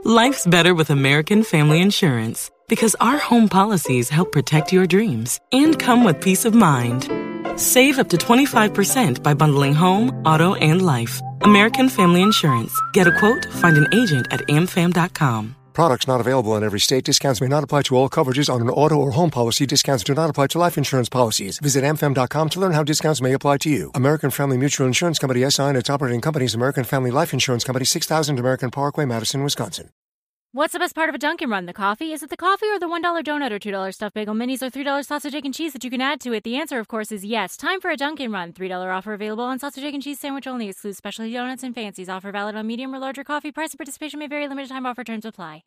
Life's better with American Family Insurance because our home policies help protect your dreams and come with peace of mind. Save up to 25% by bundling home, auto, and life. American Family Insurance. Get a quote, find an agent at amfam.com. Products not available in every state. Discounts may not apply to all coverages on an auto or home policy. Discounts do not apply to life insurance policies. Visit amfam.com to learn how discounts may apply to you. American Family Mutual Insurance Company, SI, and its operating companies, American Family Life Insurance Company, 6000 American Parkway, Madison, Wisconsin. What's the best part of a Dunkin' Run? The coffee? Is it the coffee or the $1 donut or $2 stuffed bagel minis or $3 sausage, egg, and cheese that you can add to it? The answer, of course, is yes. Time for a Dunkin' Run. $3 offer available on sausage, egg, and cheese sandwich only. Excludes specialty donuts and fancies. Offer valid on medium or larger coffee. Price and participation may vary. Limited time offer. Terms apply.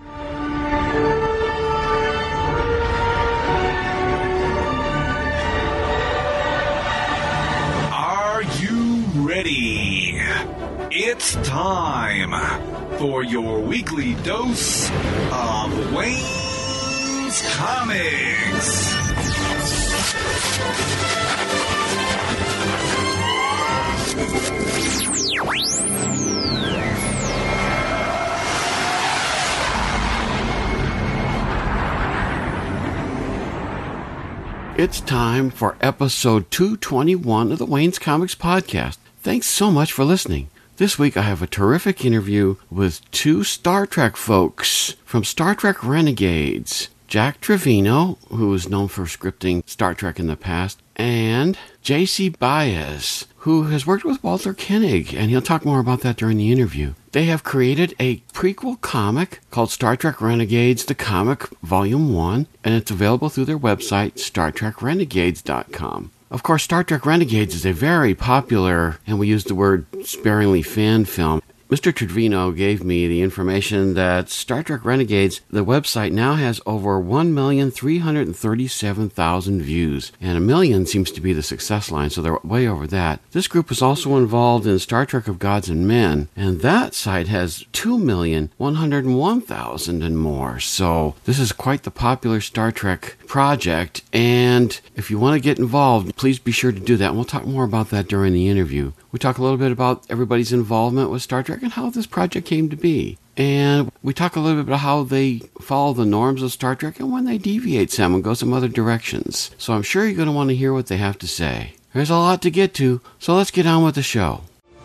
Are you ready? It's time for your weekly dose of Wayne's Comics. It's time for episode 221 of the Wayne's Comics podcast. Thanks so much for listening. This week I have a terrific interview with two Star Trek folks from Star Trek Renegades. Jack Trevino, who is known for scripting Star Trek in the past, and J.C. Baez, who has worked with Walter Koenig, and he'll talk more about that during the interview. They have created a prequel comic called Star Trek Renegades, the Comic Volume 1, and it's available through their website, StarTrekRenegades.com. Of course, Star Trek Renegades is a very popular, and we use the word sparingly, fan film. Mr. Trevino gave me the information that Star Trek Renegades, the website, now has over 1,337,000 views, and 1 million seems to be the success line, so they're way over that. This group is also involved in Star Trek of Gods and Men, and that site has 2,101,000 and more, so this is quite the popular Star Trek project, and if you want to get involved, please be sure to do that, and we'll talk more about that during the interview. We talk a little bit about everybody's involvement with Star Trek and how this project came to be. And we talk a little bit about how they follow the norms of Star Trek and when they deviate some and go some other directions. So I'm sure you're going to want to hear what they have to say. There's a lot to get to, so let's get on with the show.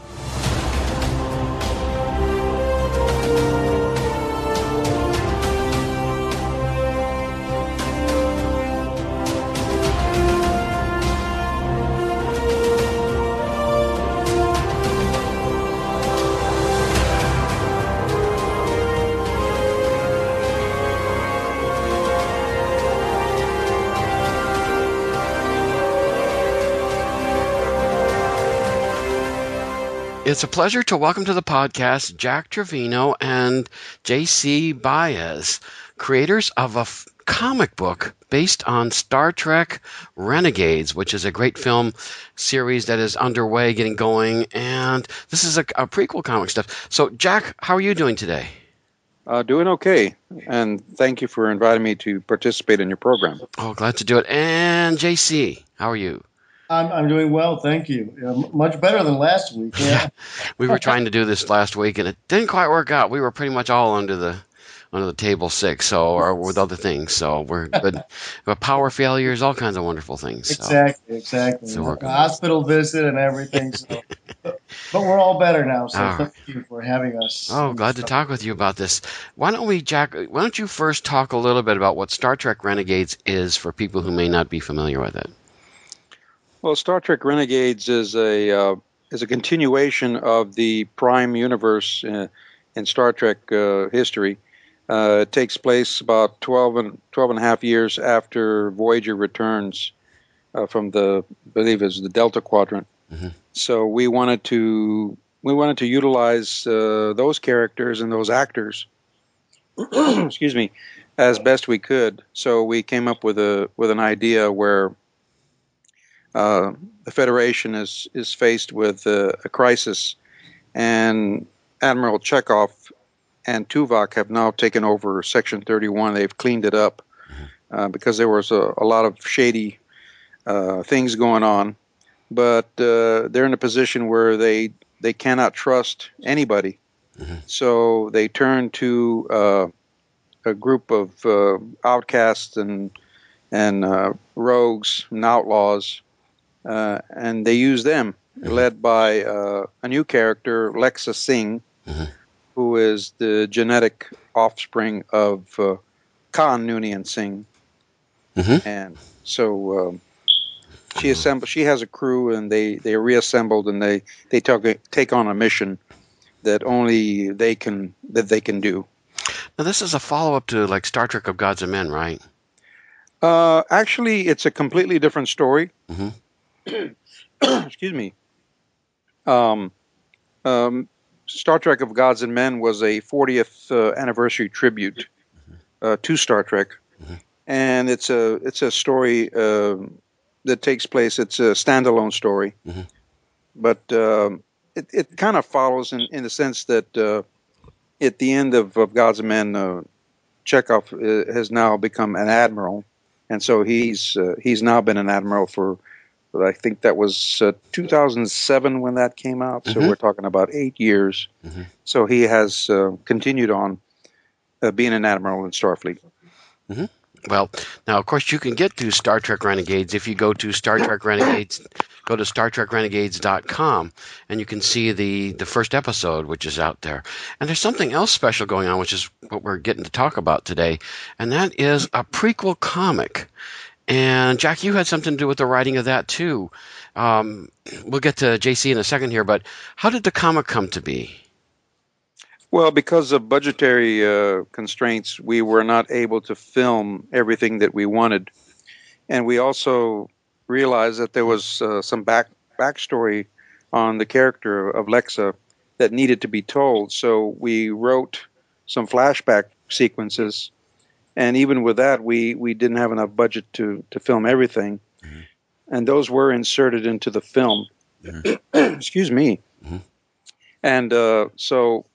It's a pleasure to welcome to the podcast Jack Trevino and J.C. Baez, creators of a comic book based on Star Trek Renegades, which is a great film series that is underway, getting going, and this is a prequel comic stuff. So, Jack, how are you doing today? Doing okay, and thank you for inviting me to participate in your program. Oh, glad to do it. And J.C., how are you? I'm doing well, thank you. Much better than last week. Yeah. We were trying to do this last week, and it didn't quite work out. We were pretty much all under the table sick, or with other things. So we're good. But power failures, all kinds of wonderful things. Exactly. So a hospital visit and everything. So. But we're all better now. So thank you for having us. Oh, glad to talk with you about this. Why don't you first talk a little bit about what Star Trek Renegades is for people who may not be familiar with it? Well, Star Trek Renegades is a continuation of the Prime universe in Star Trek history. It takes place about 12 and a half years after Voyager returns from I believe it's the Delta Quadrant. Mm-hmm. So we wanted to utilize those characters and those actors, excuse me, as best we could. So we came up with an idea where the Federation is faced with a crisis, and Admiral Chekhov and Tuvok have now taken over Section 31. They've cleaned it up because there was a lot of shady things going on. But they're in a position where they cannot trust anybody. So they turned to a group of outcasts and rogues and outlaws, and they used them, led by a new character, Lexa Singh, who is the genetic offspring of Khan Noonien Singh. And so she has a crew, and they are reassembled, and they take on a mission that only they can do. Now, this is a follow-up to like Star Trek of Gods and Men, right? Actually, it's a completely different story. Excuse me. Star Trek of Gods and Men was a 40th anniversary tribute to Star Trek, and it's a story that takes place. It's a standalone story, but it kind of follows in the sense that at the end of Gods and Men, Chekhov has now become an admiral, and so he's now been an admiral for, I think that was 2007 when that came out. So we're talking about 8 years. So he has continued on being an admiral in Starfleet. Well, now of course you can get to Star Trek Renegades if you go to Star Trek Renegades. Go to StarTrekRenegades.com, and you can see the first episode, which is out there. And there's something else special going on, which is what we're getting to talk about today, and that is a prequel comic. And Jack, you had something to do with the writing of that too. We'll get to JC in a second here, but how did the comic come to be? Well, because of budgetary constraints, we were not able to film everything that we wanted. And we also realized that there was some backstory on the character of Lexa that needed to be told. So we wrote some flashback sequences. And even with that, we didn't have enough budget to film everything. And those were inserted into the film. Excuse me. And so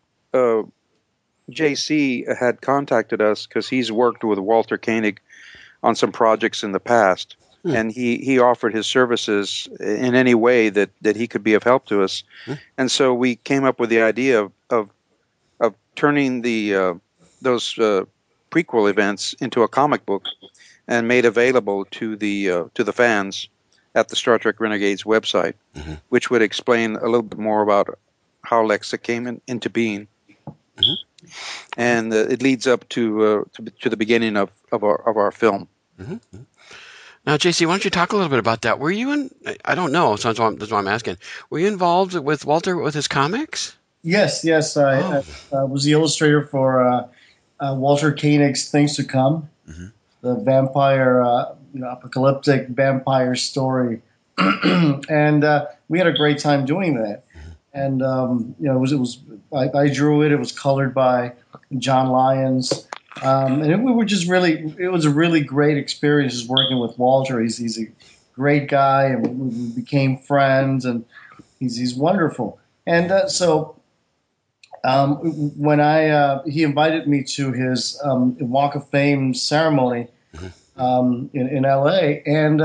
JC had contacted us because he's worked with Walter Koenig on some projects in the past. And he offered his services in any way that he could be of help to us. And so we came up with the idea of turning those prequel events into a comic book and made available to the fans at the Star Trek Renegades website, which would explain a little bit more about how Lexa came into being. And it leads up to the beginning of our film. Now, JC, why don't you talk a little bit about that? Were you in? I don't know, so that's why I'm asking. Were you involved with Walter with his comics? Yes. I was the illustrator for Walter Koenig's Things to Come, the vampire, apocalyptic vampire story, and we had a great time doing that. And I drew it. It was colored by John Lyons. And it was a really great experience just working with Walter. He's a great guy, and we became friends, and he's wonderful. And when he invited me to his Walk of Fame ceremony in LA, and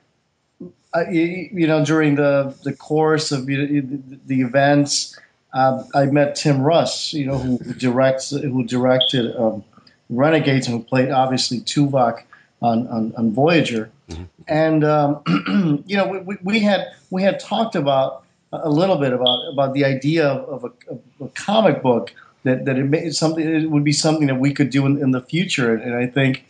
during the course of the events, I met Tim Russ, who directed Renegades, and who played obviously Tuvok on Voyager, and we had talked about a little bit about the idea of a comic book that it would be something that we could do in the future, and I think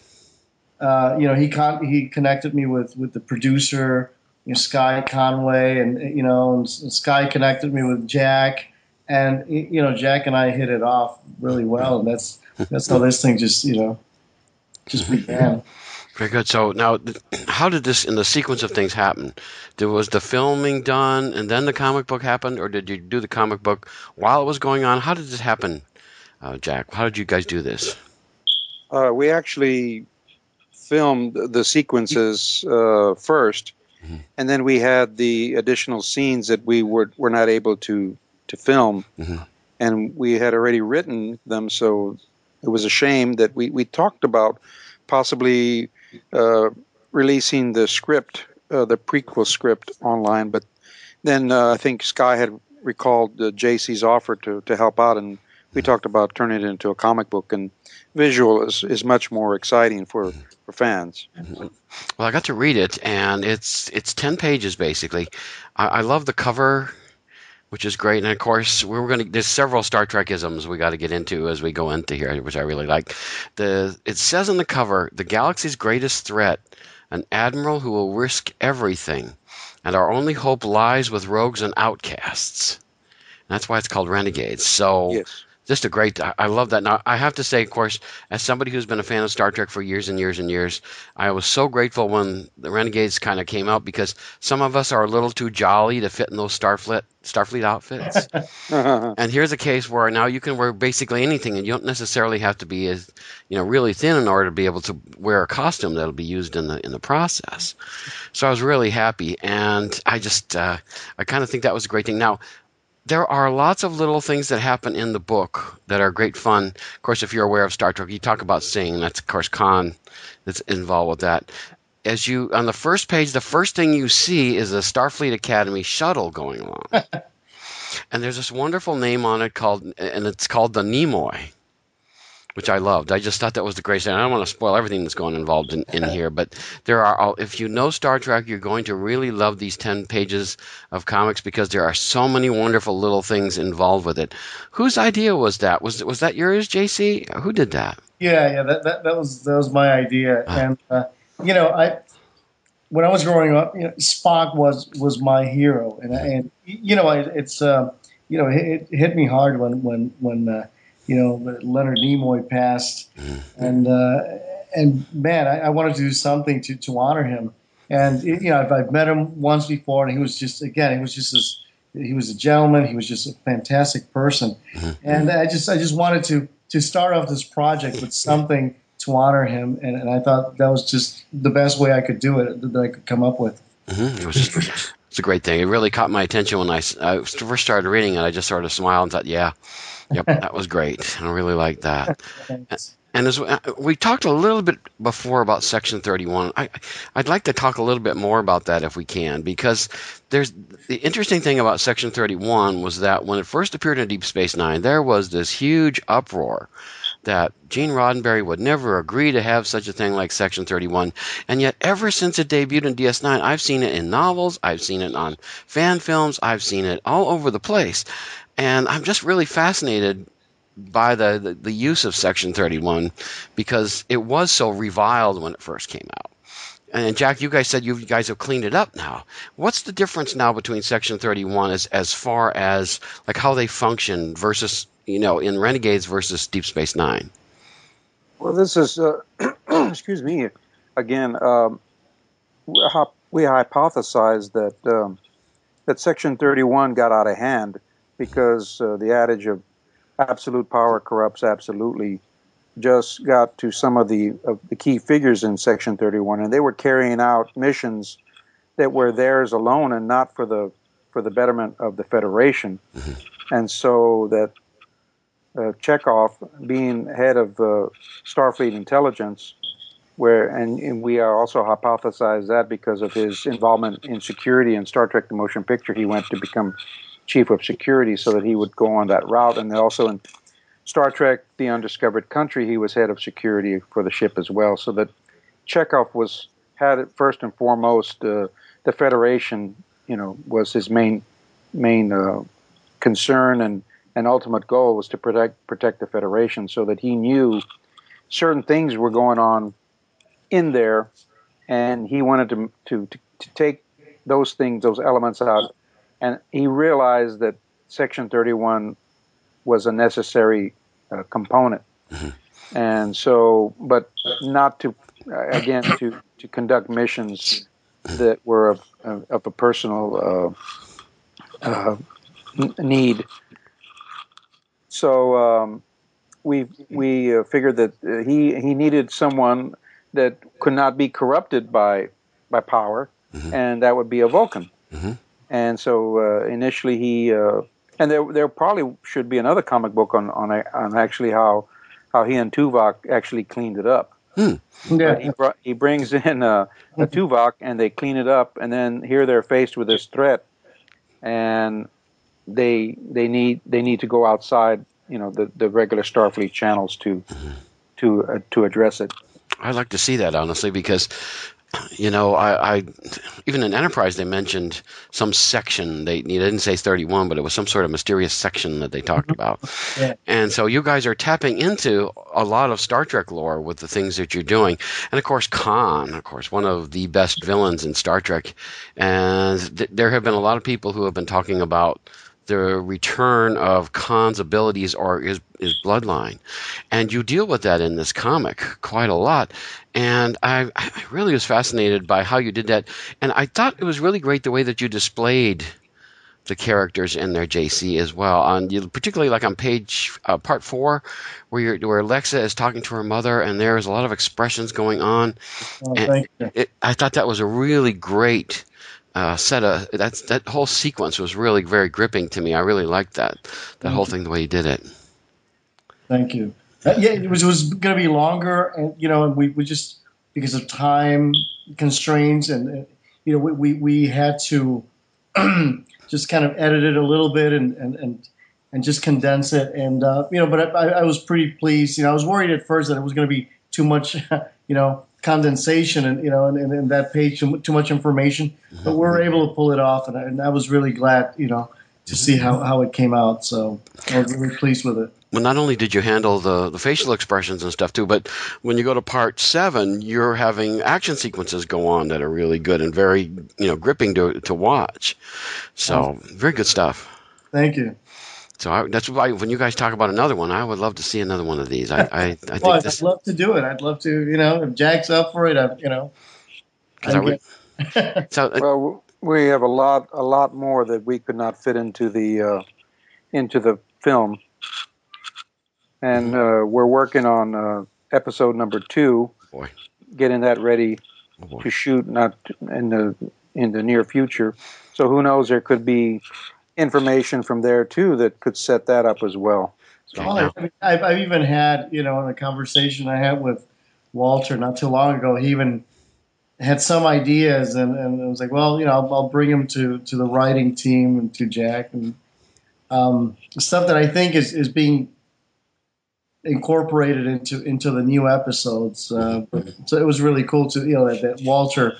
he connected me with the producer, Sky Conway, and Sky connected me with Jack, and Jack and I hit it off really well, and that's how this thing just began. Very good. So now, how did this, in the sequence of things, happen? Was the filming done and then the comic book happened, or did you do the comic book while it was going on? How did this happen, Jack? How did you guys do this? We actually filmed the sequences first, and then we had the additional scenes that we were not able to film, and we had already written them, so it was a shame that we talked about possibly releasing the script, the prequel script online, but then I think Sky recalled JC's offer to help out, and we talked about turning it into a comic book, and visual is much more exciting for fans. Well, I got to read it, and it's 10 pages basically. I love the cover, which is great, and of course there's several Star Trek-isms we got to get into as we go into here, which I really like. It says on the cover, "The galaxy's greatest threat, an admiral who will risk everything, and our only hope lies with rogues and outcasts." And that's why it's called Renegades. So. Yes. Just a great, I love that. Now, I have to say, of course, as somebody who's been a fan of Star Trek for years and years and years, I was so grateful when the Renegades kind of came out, because some of us are a little too jolly to fit in those Starfleet outfits. And here's a case where now you can wear basically anything, and you don't necessarily have to be as, really thin in order to be able to wear a costume that'll be used in the process. So I was really happy, and I just, I kind of think that was a great thing. Now, there are lots of little things that happen in the book that are great fun. Of course, if you're aware of Star Trek, you talk about singing. That's, of course, Khan that's involved with that. On the first page, the first thing you see is a Starfleet Academy shuttle going along. And there's this wonderful name on it it's called the Nimoy, which I loved. I just thought that was the greatest thing. I don't want to spoil everything that's going involved in here, but if you know Star Trek, you're going to really love these 10 pages of comics, because there are so many wonderful little things involved with it. Whose idea was that? Was that yours, JC? Who did that? Yeah, that was my idea. And when I was growing up, Spock was my hero, and it hit me hard when Leonard Nimoy passed, and man, I wanted to do something to honor him. And I've met him once before, and he was a gentleman. He was just a fantastic person, and I just wanted to start off this project with something to honor him, and I thought that was just the best way I could do it that I could come up with. It's a great thing. It really caught my attention when I first started reading it. I just sort of smiled and thought, yeah. Yep, that was great. I really liked that. And as we talked a little bit before about Section 31, I'd like to talk a little bit more about that if we can, because the interesting thing about Section 31 was that when it first appeared in Deep Space Nine, there was this huge uproar that Gene Roddenberry would never agree to have such a thing like Section 31. And yet, ever since it debuted in DS9, I've seen it in novels, I've seen it on fan films, I've seen it all over the place. And I'm just really fascinated by the use of Section 31, because it was so reviled when it first came out. And Jack, you guys said you guys have cleaned it up now. What's the difference now between Section 31 as far as like how they function versus, in Renegades versus Deep Space Nine? Well, this is, excuse me, again, we hypothesized that Section 31 got out of hand, because the adage of absolute power corrupts absolutely just got to some of the key figures in Section 31, and they were carrying out missions that were theirs alone and not for the betterment of the Federation. And so that Chekhov, being head of Starfleet intelligence, and we are also hypothesized that because of his involvement in security in Star Trek: The Motion Picture, he went to become chief of security so that he would go on that route. And also in Star Trek: The Undiscovered Country, he was head of security for the ship as well. So that Chekhov had it first and foremost, the Federation, was his main concern and ultimate goal was to protect the Federation, so that he knew certain things were going on in there, and he wanted to take those elements out. And he realized that Section 31 was a necessary component. And so, but not to conduct missions that were of a personal need. So we figured that he needed someone that could not be corrupted by power, and that would be a Vulcan. And so initially and there probably should be another comic book on actually how he and Tuvok actually cleaned it up. Yeah. He brings in a Tuvok, and they clean it up, and then here they're faced with this threat, and they need to go outside, the regular Starfleet channels to address it. I'd like to see that, honestly, because I even in Enterprise they mentioned some section. They didn't say 31, but it was some sort of mysterious section that they talked about. Yeah. And so you guys are tapping into a lot of Star Trek lore with the things that you're doing. And of course, Khan, one of the best villains in Star Trek. And there have been a lot of people who have been talking about the return of Khan's abilities or his bloodline. And you deal with that in this comic quite a lot. And I really was fascinated by how you did that. And I thought it was really great the way that you displayed the characters in their, JC, as well. Particularly like on page part 4, where Lexa is talking to her mother, and there's a lot of expressions going on. Oh, thank you. I thought that was a really great that whole sequence was really very gripping to me. I really liked that whole thing, the way you did it. Thank you. It was going to be longer, and and we just, because of time constraints, and we had to just kind of edit it a little bit and just condense it, and but I was pretty pleased. I was worried at first that it was going to be too much, condensation and and that page, too much information, but we were able to pull it off, and I was really glad to see how it came out. So I was really pleased with it. Well, not only did you handle the facial expressions and stuff too, but when you go to part 7, you're having action sequences go on that are really good and very gripping to watch. So very good stuff. Thank you. So that's why when you guys talk about another one, I would love to see another one of these. I think I'd love to do it. I'd love to, if Jack's up for it, Well, we have a lot more that we could not fit into the film, and we're working on episode number 2. Boy. Getting that ready to shoot, not in the near future. So who knows? There could be information from there too that could set that up as well. So, I've even had, in a conversation I had with Walter not too long ago, he even had some ideas, and I was like, well, I'll bring him to the writing team and to Jack, and stuff that I think is being incorporated into the new episodes. So it was really cool to that Walter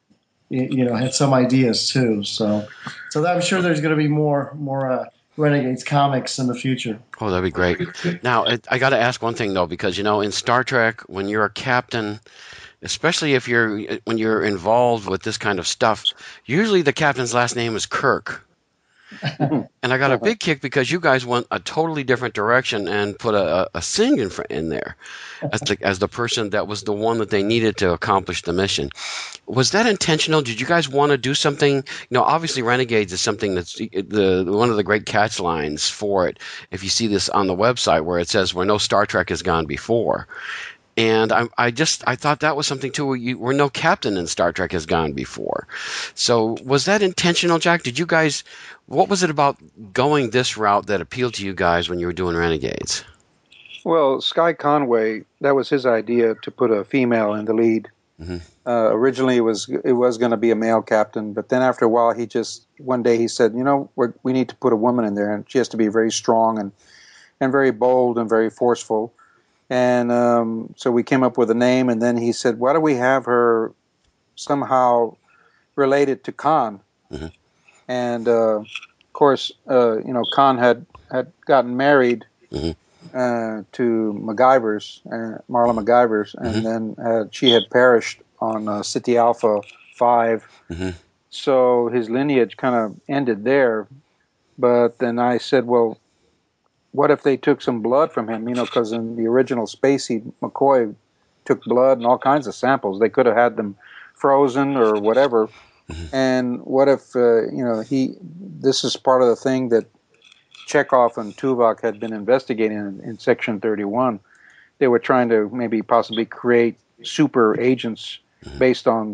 had some ideas too. So I'm sure there's going to be more Renegades comics in the future. Oh, that'd be great. Now, I got to ask one thing though, because in Star Trek, when you're a captain, especially when you're involved with this kind of stuff, usually the captain's last name is Kirk. And I got a big kick because you guys went a totally different direction and put a Singh in there as the person that was the one that they needed to accomplish the mission. Was that intentional? Did you guys want to do something? Obviously Renegades is something that's one of the great catch lines for it. If you see this on the website where it says where no Star Trek has gone before. And I thought that was something too where no captain in Star Trek has gone before. So was that intentional, Jack? What was it about going this route that appealed to you guys when you were doing Renegades? Well, Sky Conway, that was his idea to put a female in the lead. Mm-hmm. Originally, it was going to be a male captain, but then after a while, one day he said, we need to put a woman in there, and she has to be very strong and very bold and very forceful. And so we came up with a name, and then he said, why don't we have her somehow related to Khan? Mm-hmm. And, of course, Khan had gotten married to MacGyver's, Marla MacGyver's, and then she had perished on City Alpha 5. Mm-hmm. So his lineage kind of ended there. But then I said, well, what if they took some blood from him? Because in the original Space Seed, McCoy took blood and all kinds of samples. They could have had them frozen or whatever. Mm-hmm. And what if, this is part of the thing that Chekhov and Tuvok had been investigating in Section 31. They were trying to maybe possibly create super agents based on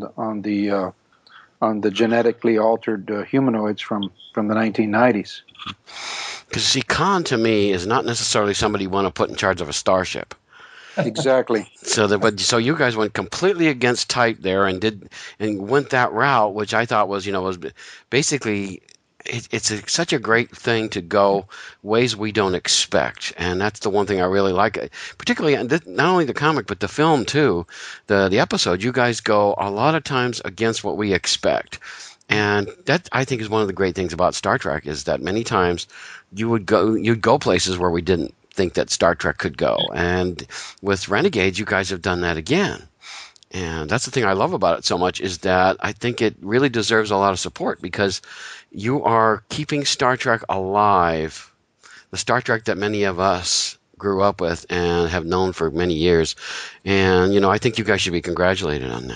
the genetically altered humanoids from the 1990s. Because, see, Khan, to me, is not necessarily somebody you want to put in charge of a starship. Exactly. So you guys went completely against type there and went that route, which I thought was basically it's such a great thing to go ways we don't expect, and that's the one thing I really like, particularly not only the comic but the film too. The episode, you guys go a lot of times against what we expect, and that I think is one of the great things about Star Trek is that many times you'd go places where we didn't think that Star Trek could go, and with Renegades, you guys have done that again. And that's the thing I love about it so much is that I think it really deserves a lot of support because you are keeping Star Trek alive, the Star Trek that many of us grew up with and have known for many years. And, I think you guys should be congratulated on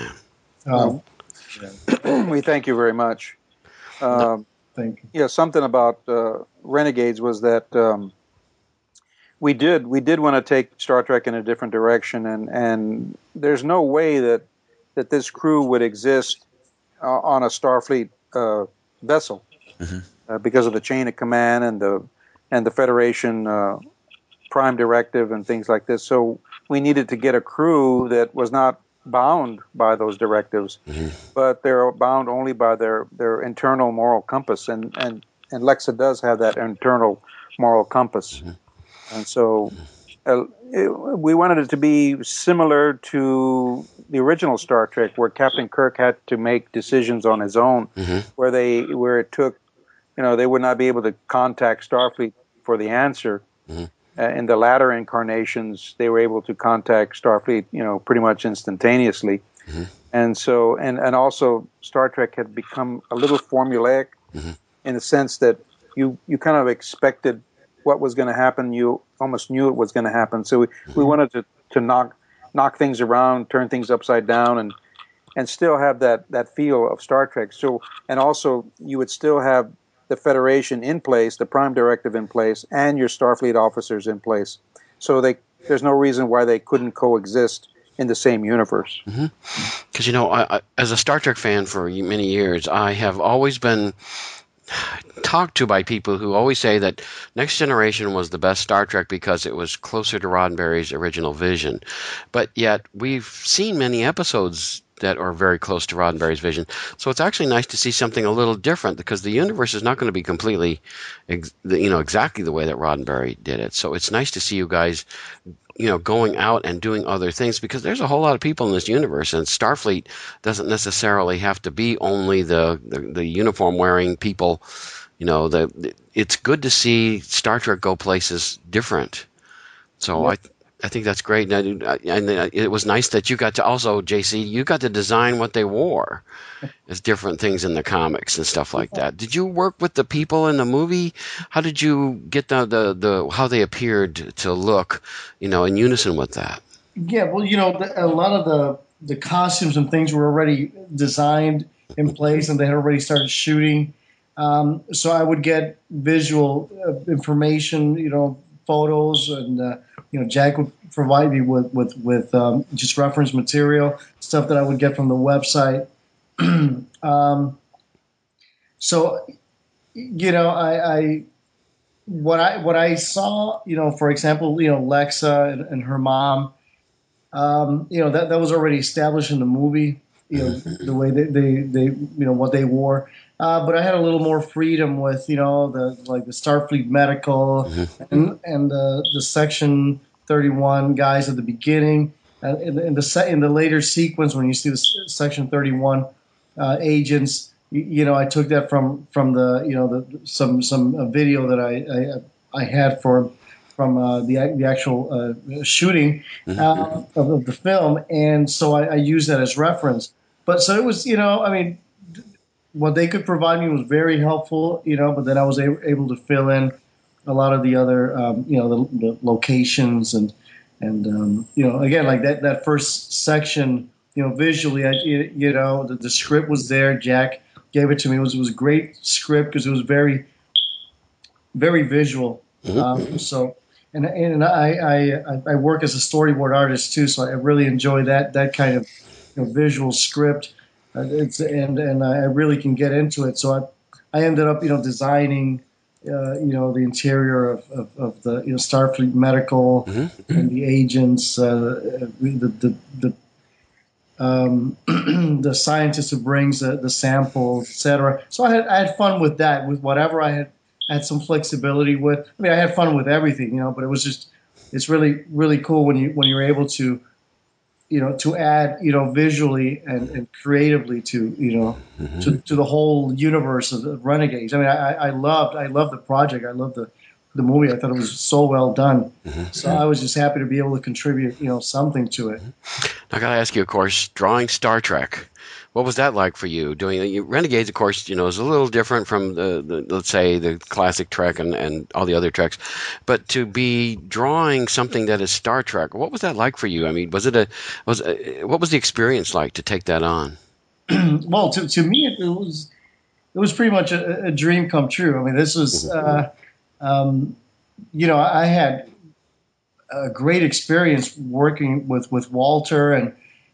that. We thank you very much. Thank you. Yeah, something about Renegades was that we did want to take Star Trek in a different direction, and there's no way that this crew would exist on a Starfleet vessel because of the chain of command and the Federation Prime Directive and things like this. So we needed to get a crew that was not bound by those directives, but they're bound only by their internal moral compass, and Lexa does have that internal moral compass. And so we wanted it to be similar to the original Star Trek, where Captain Kirk had to make decisions on his own, where it took, they would not be able to contact Starfleet for the answer. In the latter incarnations, they were able to contact Starfleet, pretty much instantaneously. And so, and also Star Trek had become a little formulaic in the sense that you kind of expected what was going to happen. You almost knew it was going to happen. So we wanted to knock things around, turn things upside down, and still have that feel of Star Trek. So, and also you would still have the Federation in place, the Prime Directive in place, and your Starfleet officers in place. So there's no reason why they couldn't coexist in the same universe. Because, I, as a Star Trek fan for many years, I have always been talked to by people who always say that Next Generation was the best Star Trek because it was closer to Roddenberry's original vision. But yet we've seen many episodes that are very close to Roddenberry's vision. So it's actually nice to see something a little different because the universe is not going to be completely, exactly the way that Roddenberry did it. So it's nice to see you guys, going out and doing other things because there's a whole lot of people in this universe, and Starfleet doesn't necessarily have to be only the uniform wearing people. It's good to see Star Trek go places different. So I think that's great. And it was nice that you got to also, JC, you got to design what they wore as different things in the comics and stuff like that. Did you work with the people in the movie? How did you get the how they appeared to look, in unison with that? Yeah, well, a lot of the costumes and things were already designed in place, and they had already started shooting. So I would get visual information, photos, and Jack would provide me with just reference material, stuff that I would get from the website. So, what I saw, for example, Lexa and her mom, that was already established in the movie. The way they what they wore. But I had a little more freedom with, the Starfleet Medical and the Section 31 guys at the beginning. In the later sequence, when you see the Section 31 agents, I took that from the some video that I had from the actual shooting of the film, and so I used that as reference. But so it was, what they could provide me was very helpful, but then I was able to fill in a lot of the other, the locations and again, like that first section, visually, the script was there. Jack gave it to me. It was a great script because it was very, very visual. So, and I work as a storyboard artist too, so I really enjoy that kind of visual script. And I really can get into it. So I ended up, designing, the interior of the Starfleet Medical and the agents, the the scientist who brings the samples, etc. So I had fun with that, with whatever I had some flexibility with. I mean, I had fun with everything, but it was just, it's really, really cool when you're able to, to add, visually and creatively to, to the whole universe of Renegades. I mean, I loved the project. I loved the movie. I thought it was so well done. So I was just happy to be able to contribute, something to it. I got to ask you, of course, drawing Star Trek. What was that like for you? Doing Renegades, of course, is a little different from the let's say the classic Trek and all the other Treks, but to be drawing something that is Star Trek, what was that like for you? I mean, what was the experience like to take that on? Well, to me, it was pretty much a dream come true. I mean, this was, I had a great experience working with Walter and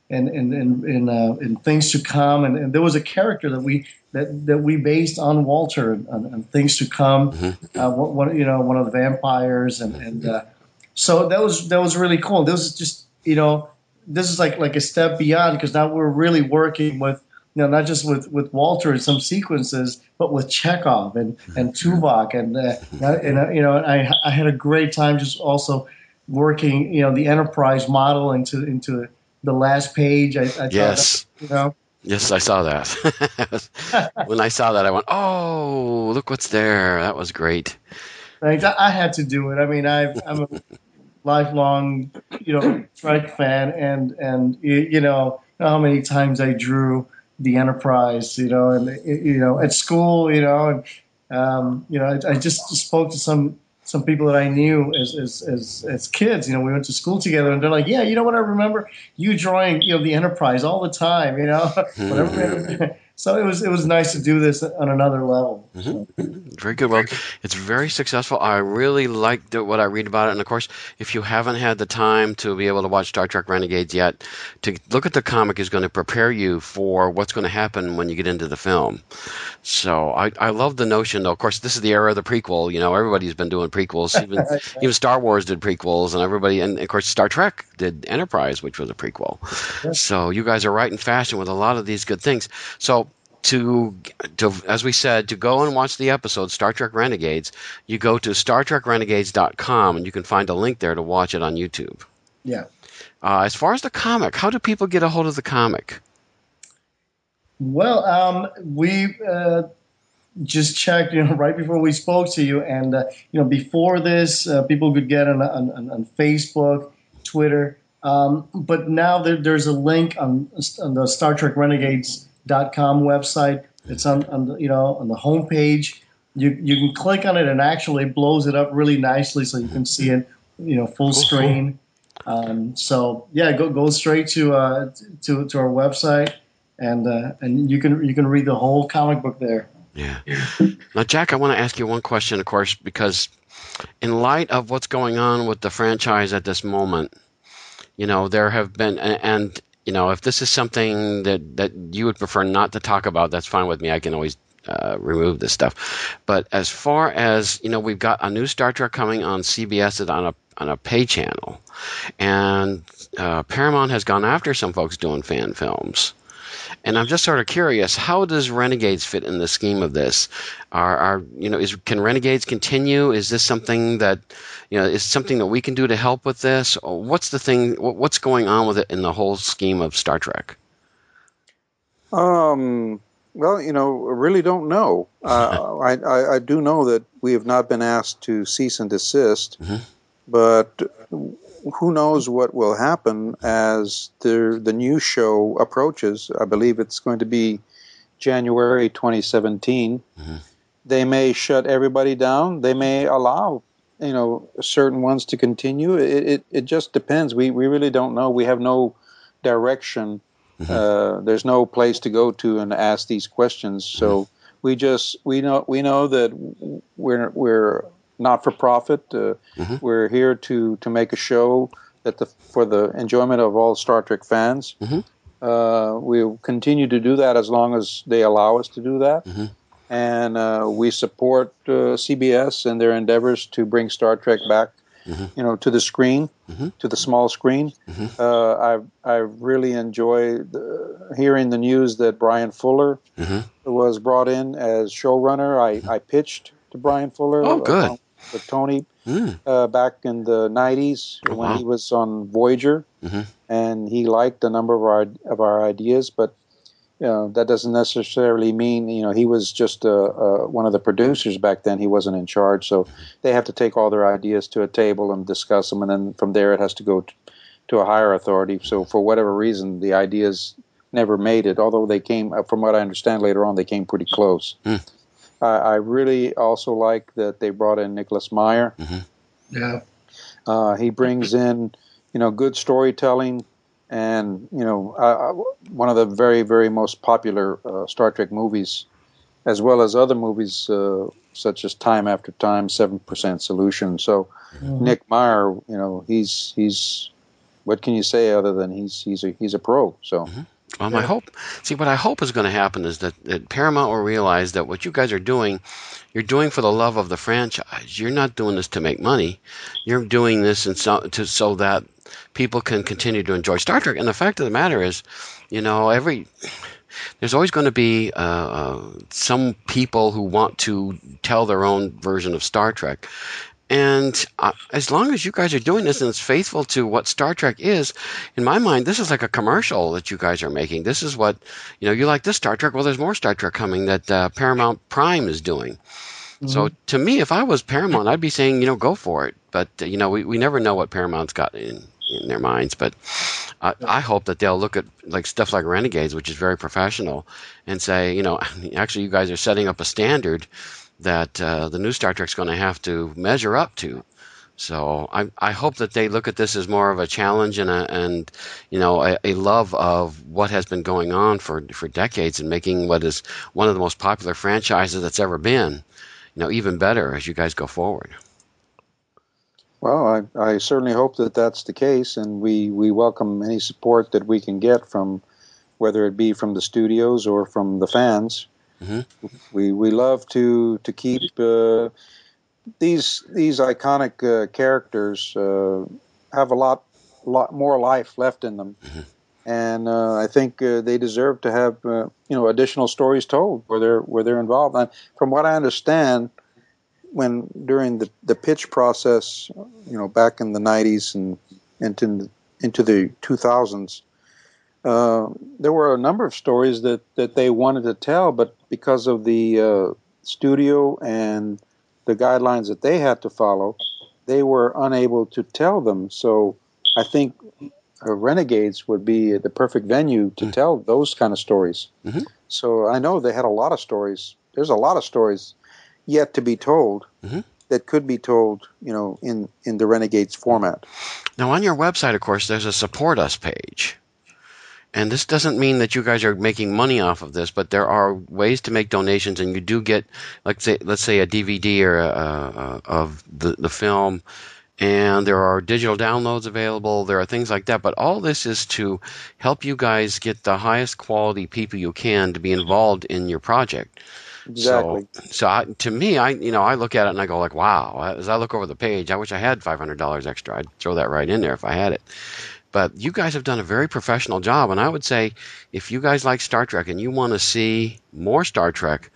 in Things to Come, and there was a character that we based on Walter and Things to Come, one of the vampires, and so that was really cool. This is just this is like a step beyond, because now we're really working with not just with Walter in some sequences, but with Chekhov and Tuvok, and I had a great time just also working the Enterprise model into the last page. I yes. Thought, Yes, I saw that. When I saw that, I went, "Oh, look what's there!" That was great. Thanks. I had to do it. I mean, I'm a lifelong, Trek fan, and how many times I drew the Enterprise, and at school, and I just spoke to some people that I knew as kids. We went to school together, and they're like, "Yeah, you know what? I remember you drawing, the Enterprise all the time, whatever." So it was nice to do this on another level. Very good. Well, it's very successful. I really liked what I read about it. And of course, if you haven't had the time to be able to watch Star Trek Renegades yet, to look at the comic is going to prepare you for what's going to happen when you get into the film. So I love the notion, though. Of course, this is the era of the prequel. Everybody's been doing prequels. Even Star Wars did prequels, and everybody, and of course, Star Trek did Enterprise, which was a prequel. Yeah. So you guys are right in fashion with a lot of these good things. So to as we said, to go and watch the episode Star Trek Renegades, you go to StarTrekRenegades.com, and you can find a link there to watch it on YouTube. Yeah. As far as the comic, how do people get a hold of the comic? Well, we just checked, right before we spoke to you, and before this, people could get on Facebook, Twitter, but now there's a link on the StarTrekRenegades.com website. It's on the homepage. You can click on it, and actually it blows it up really nicely, so you can see it full screen. So yeah, go straight to our website, and you can read the whole comic book there. Yeah. Now, Jack, I want to ask you one question, of course, because in light of what's going on with the franchise at this moment, there have been and if this is something that you would prefer not to talk about, that's fine with me. I can always remove this stuff. But as far as, we've got a new Star Trek coming on CBS on a pay channel. And Paramount has gone after some folks doing fan films. And I'm just sort of curious, how does Renegades fit in the scheme of this? Can Renegades continue? Is this something that, is something that we can do to help with this? Or what's the thing? What's going on with it in the whole scheme of Star Trek? Well, I really don't know. I do know that we have not been asked to cease and desist, but who knows what will happen as the new show approaches. I believe it's going to be January 2017. They may shut everybody down. They may allow certain ones to continue. It just depends. We really don't know. We have no direction. There's no place to go to and ask these questions. So we know that we're not for profit. We're here to make a show for the enjoyment of all Star Trek fans. We'll continue to do that as long as they allow us to do that. And we support CBS and their endeavors to bring Star Trek back to the screen, to the small screen. I really enjoy hearing the news that Brian Fuller was brought in as showrunner. I pitched to Brian Fuller. Oh, good. With Tony back in the 90s when he was on Voyager, and he liked a number of our ideas, but that doesn't necessarily mean he was just one of the producers back then. He wasn't in charge, so they have to take all their ideas to a table and discuss them, and then from there it has to go to a higher authority. So for whatever reason, the ideas never made it, although they came, from what I understand later on, they came pretty close. I really also like that they brought in Nicholas Meyer. He brings in, good storytelling, and one of the very, very most popular Star Trek movies, as well as other movies such as Time After Time, 7% Solution. So Nick Meyer, he's what can you say other than he's a pro? So. Well, what I hope is going to happen is that Paramount will realize that what you guys are doing, you're doing for the love of the franchise. You're not doing this to make money. You're doing this so that people can continue to enjoy Star Trek. And the fact of the matter is, there's always going to be some people who want to tell their own version of Star Trek. And as long as you guys are doing this and it's faithful to what Star Trek is, in my mind, this is like a commercial that you guys are making. This is what, you like this Star Trek. Well, there's more Star Trek coming that Paramount Prime is doing. So to me, if I was Paramount, I'd be saying, go for it. But, we never know what Paramount's got in their minds. But I hope that they'll look at stuff like Renegades, which is very professional, and say, actually you guys are setting up a standard that the new Star Trek's going to have to measure up to. So I hope that they look at this as more of a challenge and a love of what has been going on for decades and making what is one of the most popular franchises that's ever been, even better as you guys go forward. Well, I certainly hope that that's the case, and we welcome any support that we can get from, whether it be from the studios or from the fans. We love to keep these iconic characters have a lot more life left in them, and I think they deserve to have additional stories told where they're involved. And from what I understand, during the pitch process, back in the 90s and into the 2000s. There were a number of stories that they wanted to tell, but because of the studio and the guidelines that they had to follow, they were unable to tell them. So I think Renegades would be the perfect venue to tell those kind of stories. So I know they had a lot of stories. There's a lot of stories yet to be told that could be told, in the Renegades format. Now, on your website, of course, there's a Support Us page. And this doesn't mean that you guys are making money off of this, but there are ways to make donations, and you do get, let's say a DVD or of the film, and there are digital downloads available. There are things like that, but all this is to help you guys get the highest quality people you can to be involved in your project. Exactly. So to me, I look at it and I go like, wow. As I look over the page, I wish I had $500 extra. I'd throw that right in there if I had it. But you guys have done a very professional job, and I would say if you guys like Star Trek and you want to see more Star Trek,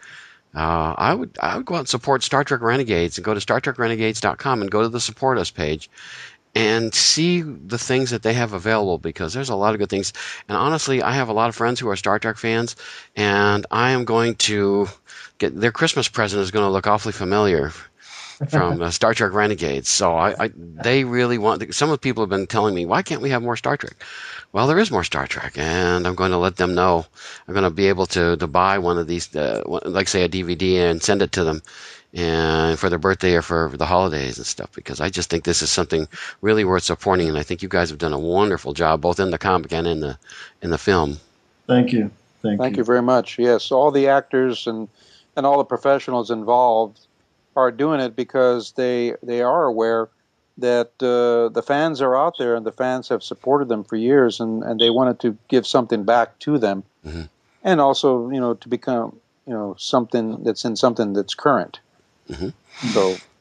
I would go out and support Star Trek Renegades and go to StarTrekRenegades.com and go to the Support Us page and see the things that they have available, because there's a lot of good things. And honestly, I have a lot of friends who are Star Trek fans, and I am going to get their Christmas present is going to look awfully familiar from Star Trek Renegades. So they really want. Some of the people have been telling me, why can't we have more Star Trek? Well, there is more Star Trek, and I'm going to let them know. I'm going to be able to buy one of these, like say a DVD, and send it to them, and for their birthday or for the holidays and stuff, because I just think this is something really worth supporting, and I think you guys have done a wonderful job, both in the comic and in the film. Thank you. Thank you very much. Yes, all the actors and all the professionals involved are doing it because they are aware that the fans are out there, and the fans have supported them for years, and they wanted to give something back to them, and also to become something that's current. So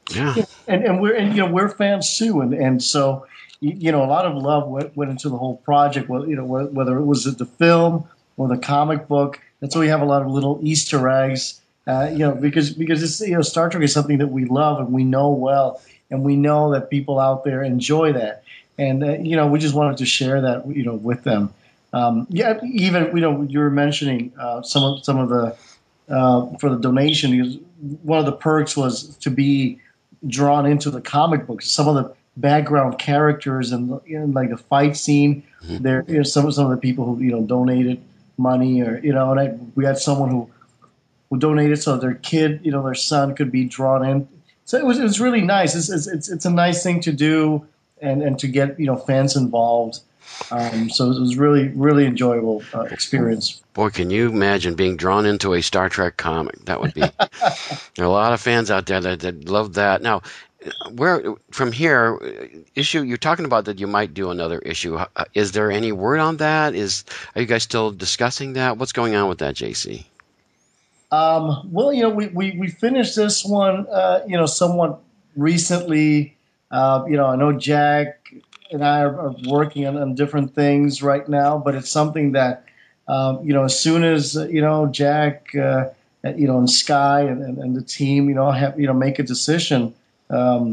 Yeah. And we're fans too, and so a lot of love went into the whole project. Well, whether it was the film or the comic book, that's why we have a lot of little Easter eggs. Because it's, Star Trek is something that we love and we know well, and we know that people out there enjoy that, and we just wanted to share that with them. Even you were mentioning some of the for the donation, because one of the perks was to be drawn into the comic books. Some of the background characters and like the fight scene, there some of the people who donated money, or and we had someone who donated so their kid, their son could be drawn in. So it was really nice. It's a nice thing to do, and to get fans involved. So it was really, really enjoyable experience. Boy, can you imagine being drawn into a Star Trek comic? That would be. There are a lot of fans out there that love that. Now, where from here, issue you're talking about that you might do another issue. Is there any word on that? Are you guys still discussing that? What's going on with that, JC? Well, we finished this one, somewhat recently. I know Jack and I are working on different things right now, but it's something that, as soon as, Jack, and Sky and the team, make a decision, they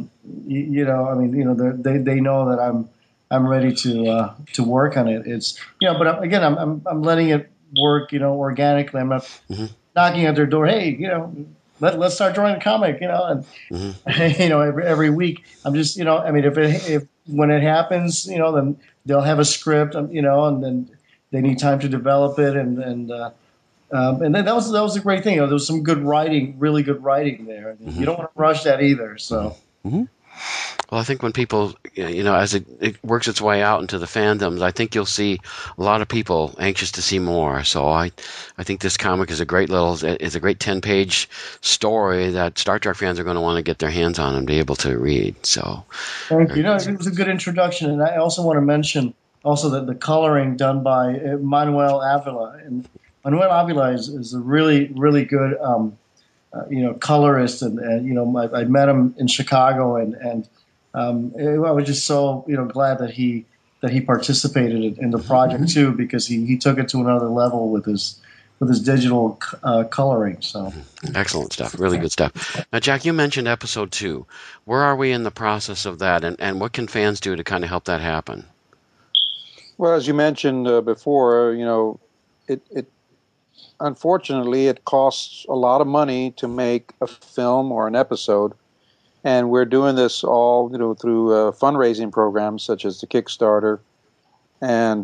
know that I'm ready to work on it. It's, but again, I'm letting it work, organically. I'm not knocking at their door. Hey, let's start drawing a comic, and every week. I'm just, if when it happens, then they'll have a script, and then they need time to develop it, and then that was a great thing. There was some good writing, really good writing there. You don't want to rush that either. So. Well, I think when people, as it works its way out into the fandoms, I think you'll see a lot of people anxious to see more. So I think this comic is a great 10-page story that Star Trek fans are going to want to get their hands on and be able to read. So thank you. It was a good introduction, and I also want to mention that the coloring done by Manuel Avila, and Manuel Avila is a really, really good colorist, and I met him in Chicago, and I was just so glad that he participated in the project too, because he took it to another level with his digital coloring. So excellent stuff, really good stuff. Now, Jack, you mentioned episode 2. Where are we in the process of that, and what can fans do to kind of help that happen? Well, as you mentioned before, it unfortunately, it costs a lot of money to make a film or an episode, and we're doing this all, through fundraising programs such as the Kickstarter, and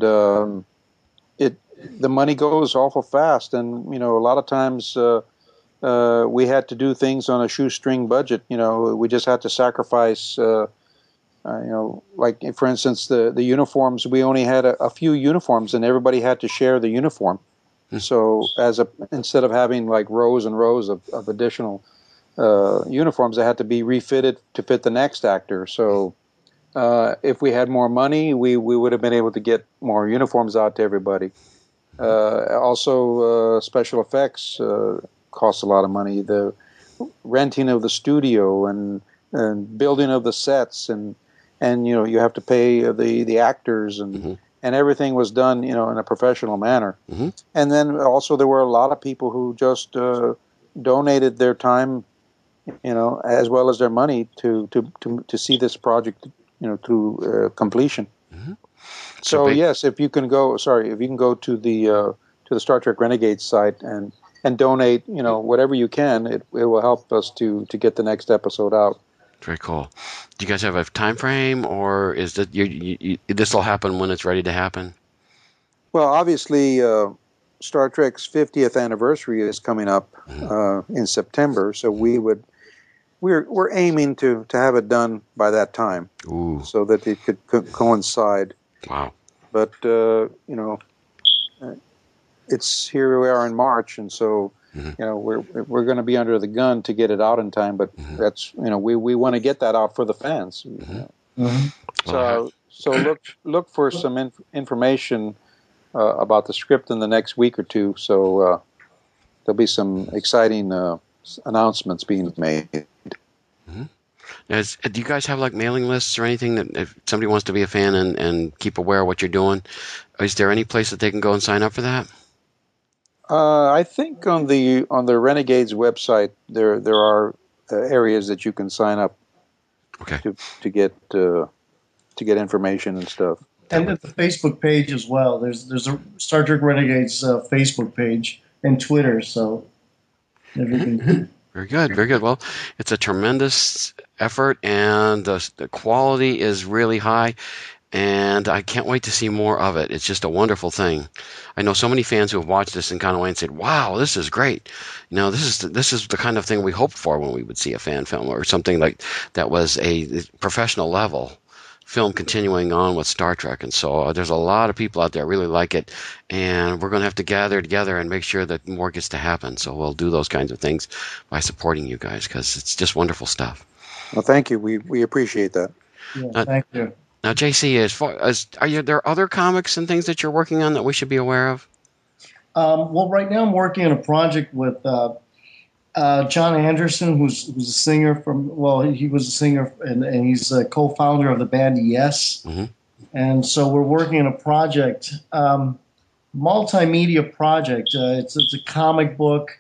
the money goes awful fast, and a lot of times we had to do things on a shoestring budget. We just had to sacrifice. Like for instance, the uniforms. We only had a few uniforms, and everybody had to share the uniform. So instead of having like rows and rows of additional uniforms, they had to be refitted to fit the next actor. So if we had more money, we would have been able to get more uniforms out to everybody. Also, special effects cost a lot of money. The renting of the studio and building of the sets, and you have to pay the actors, and and everything was done, in a professional manner. And then also there were a lot of people who just donated their time, as well as their money to see this project, through completion. So yes, if you can go to the Star Trek Renegades site and donate, whatever you can, it will help us to get the next episode out. Very cool. Do you guys have a time frame, or is that this will happen when it's ready to happen? Well, obviously, Star Trek's 50th anniversary is coming up in September, so we're aiming to have it done by that time. Ooh. So that it could coincide. Wow. But it's here we are in March, and so. We're going to be under the gun to get it out in time, but that's we want to get that out for the fans. So look for some information about the script in the next week or two. So there'll be some exciting announcements being made. Do you guys have like mailing lists or anything that if somebody wants to be a fan and keep aware of what you're doing, is there any place that they can go and sign up for that? I think on the Renegades website there are areas that you can sign up to get information and stuff. And at the Facebook page as well. There's a Star Trek Renegades Facebook page and Twitter. So everything. Very good, very good. Well, it's a tremendous effort, and the quality is really high, and I can't wait to see more of it. It's just a wonderful thing. I know so many fans who have watched this and kind of went and said, "Wow, this is great." You know, this is the kind of thing we hoped for when we would see a fan film or something like that was a professional level film continuing on with Star Trek. And so there's a lot of people out there really like it, and we're going to have to gather together and make sure that more gets to happen. So we'll do those kinds of things by supporting you guys, because it's just wonderful stuff. Well, thank you. We appreciate that. Yeah, thank you. Now, JC, as far as there other comics and things that you're working on that we should be aware of? Well, right now I'm working on a project with John Anderson, who's a singer he was a singer and he's a co-founder of the band Yes. Mm-hmm. And so we're working on a project, multimedia project. It's a comic book.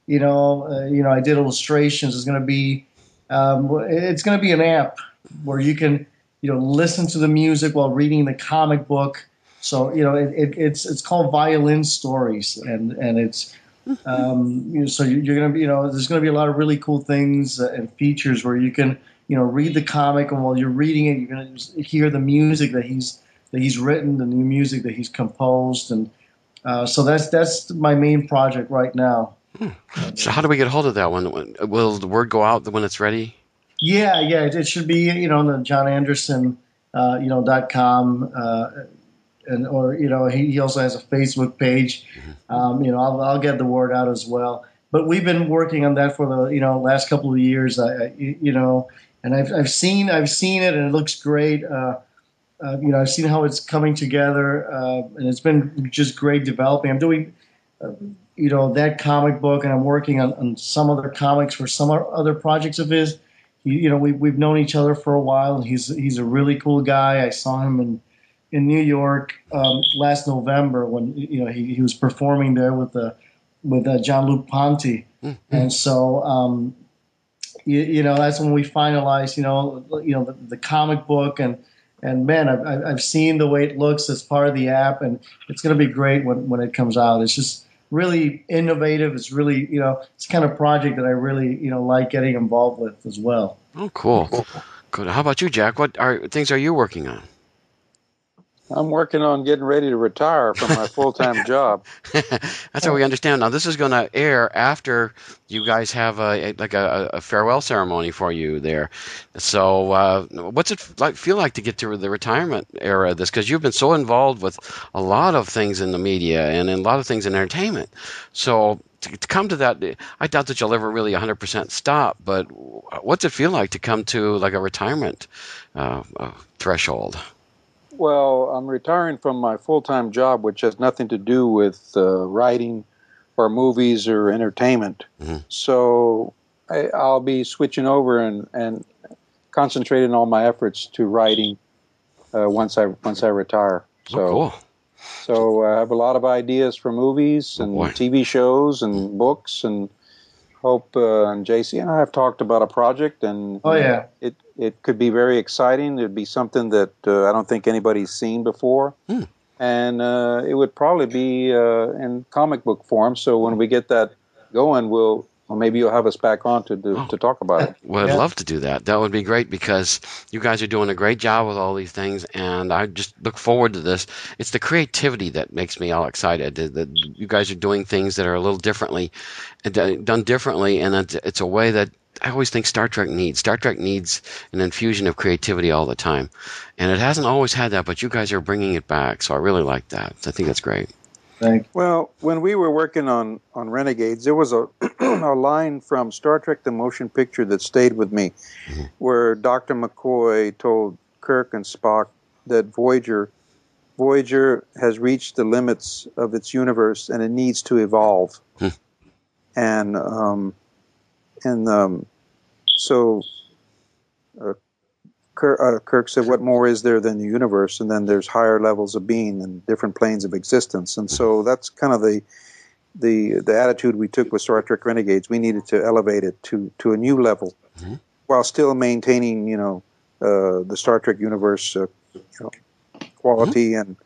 I did illustrations. It's going to be an app where you can listen to the music while reading the comic book. So it's called Violin Stories, and it's. So you're going to be, there's going to be a lot of really cool things and features where you can, read the comic, and while you're reading it, you're going to hear the music that he's written, the new music that he's composed, and so that's my main project right now. So how do we get a hold of that one? Will the word go out when it's ready? Yeah, it should be, on the John Anderson, .com. He also has a Facebook page. I'll get the word out as well. But we've been working on that for the last couple of years. And I've seen it, and it looks great. I've seen how it's coming together, and it's been just great developing. I'm doing that comic book, and I'm working on some other comics for some other projects of his. We've known each other for a while, and he's a really cool guy. I saw him in New York last November when he was performing there with Jean-Luc Ponty, and so that's when we finalized the comic book, and man, I've seen the way it looks as part of the app, and it's going to be great when it comes out. It's just really innovative. It's really it's the kind of project that I really like getting involved with as well. Oh, cool. Good. How about you, Jack? What things are you working on? I'm working on getting ready to retire from my full-time job. That's how we understand. Now, this is going to air after you guys have a farewell ceremony for you there. So what's it feel like to get to the retirement era of this? Because you've been so involved with a lot of things in the media and in a lot of things in entertainment. So to come to that, I doubt that you'll ever really 100% stop, but what's it feel like to come to like a retirement threshold? Well, I'm retiring from my full-time job, which has nothing to do with writing or movies or entertainment. Mm-hmm. So I'll be switching over and concentrating all my efforts to writing once I retire. So, cool. So I have a lot of ideas for movies and TV shows and books, and hope and JC and I have talked about a project, and it could be very exciting. It'd be something that I don't think anybody's seen before, and it would probably be in comic book form. So when we get that going, maybe you'll have us back on to talk about it. Well, I'd love to do that. That would be great, because you guys are doing a great job with all these things, and I just look forward to this. It's the creativity that makes me all excited. That you guys are doing things that are a little differently, done differently, and it's a way that I always think Star Trek needs. Star Trek needs an infusion of creativity all the time, and it hasn't always had that, but you guys are bringing it back, so I really like that. I think that's great. Thanks. Well, when we were working on Renegades, there was a line from Star Trek the Motion Picture that stayed with me, where Dr. McCoy told Kirk and Spock that Voyager has reached the limits of its universe and it needs to evolve. So Kirk said, "What more is there than the universe?" And then there's higher levels of being and different planes of existence. And so that's kind of the attitude we took with Star Trek Renegades. We needed to elevate it to a new level, while still maintaining, the Star Trek universe, quality and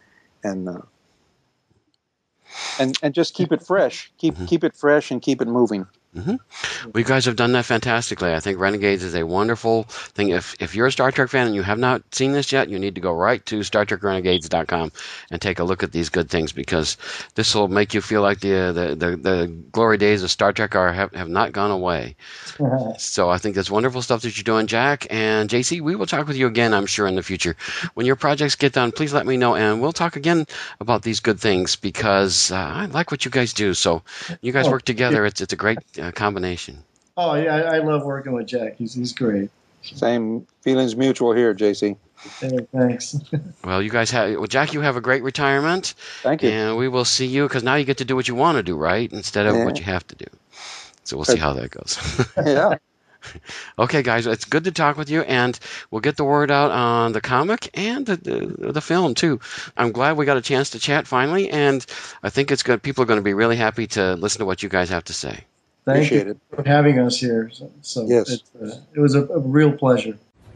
just keep it fresh. Keep it fresh and keep it moving. Well, you guys have done that fantastically. I think Renegades is a wonderful thing. If you're a Star Trek fan and you have not seen this yet, you need to go right to StarTrekRenegades.com and take a look at these good things, because this will make you feel like the glory days of Star Trek have not gone away. So I think that's wonderful stuff that you're doing, Jack. And JC, we will talk with you again, I'm sure, in the future. When your projects get done, please let me know, and we'll talk again about these good things, because I like what you guys do. So you guys work together. It's a great combination. Oh, yeah, I love working with Jack. He's great. Same feelings mutual here, JC. Hey, thanks. Well, you guys Jack, you have a great retirement. Thank you. And we will see you, because now you get to do what you want to do, right? Instead of what you have to do. So we'll see how that goes. Yeah. Okay, guys, it's good to talk with you, and we'll get the word out on the comic and the film, too. I'm glad we got a chance to chat finally, and I think it's good. People are going to be really happy to listen to what you guys have to say. Thank you for having us here. So yes. It was a real pleasure.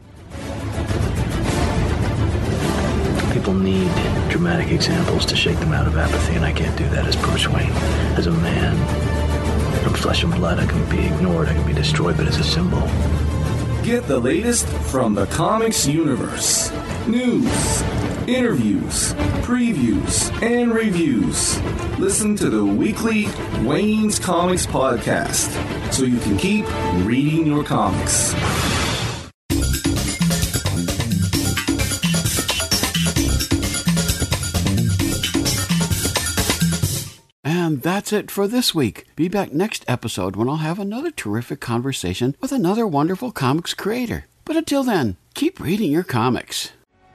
People need dramatic examples to shake them out of apathy, and I can't do that as Bruce Wayne. As a man, from flesh and blood, I can be ignored, I can be destroyed, but as a symbol. Get the latest from the comics universe. News, interviews, previews, and reviews. Listen to the weekly Wayne's Comics podcast so you can keep reading your comics. And that's it for this week. Be back next episode when I'll have another terrific conversation with another wonderful comics creator. But until then, keep reading your comics.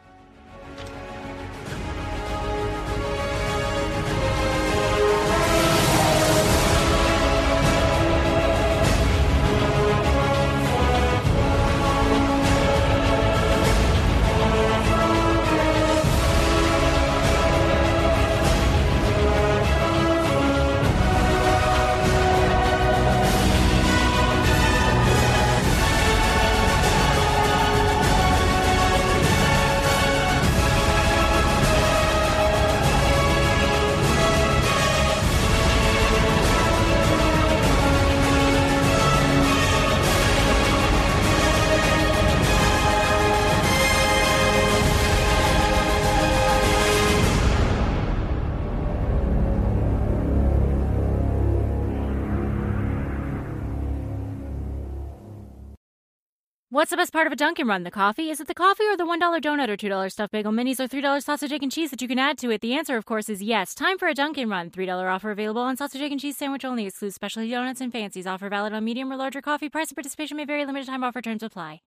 What's the best part of a Dunkin' Run? The coffee? Is it the coffee or the $1 donut or $2 stuffed bagel minis or $3 sausage, egg, and cheese that you can add to it? The answer, of course, is yes. Time for a Dunkin' Run. $3 offer available on sausage, egg, and cheese sandwich only. Excludes specialty donuts and fancies. Offer valid on medium or larger coffee. Price and participation may vary. Limited time offer. Terms apply.